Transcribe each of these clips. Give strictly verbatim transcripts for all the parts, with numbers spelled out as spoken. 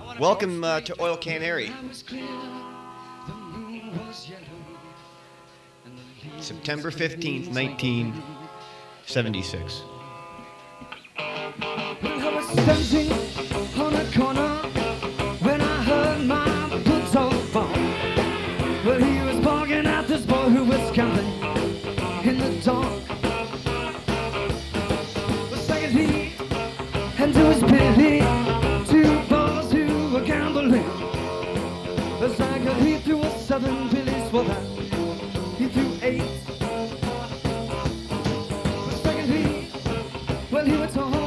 Welcome uh, to Oil Can Airy. September fifteenth, nineteen seventy-six. I was standing on a corner when I heard my boots on the phone. Well, he was barking at this boy who was camping in the dark. Well, secondly, and to his pity, two boys who were gambling. The second he threw a seven, Billy's for that. He threw eight. The secondly, well, he went home.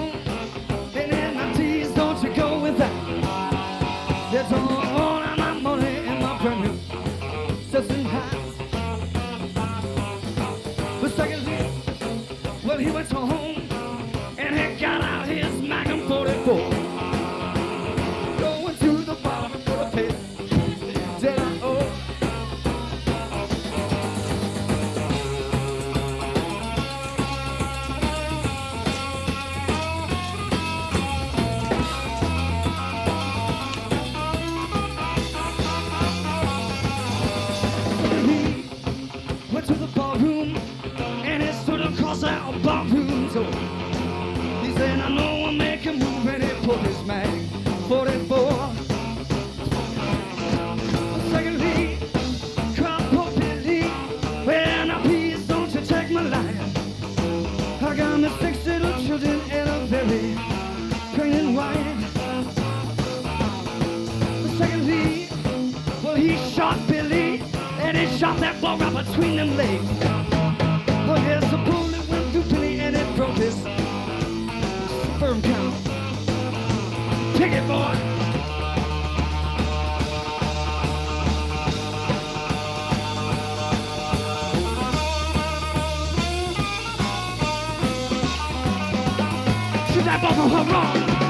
That's all of my money and my brand new sets and hats. The second day, well, he went home and he got out his Magnum forty-four. Going to the bar for a pay. Did I owe? To the barroom and he stood across our barroom door. He said, I know I'll make a move, and he put his mag forty-four. Secondly, cried poor Billy, well, now please don't you take my life. I got me six little children and a very pregnant wife. Secondly, well, he shot Billy, and he shot that ball right between them legs. Well, yes, the bullet went through Billy and it broke his sperm count. Pick it, boy. Shoot that ball from home run.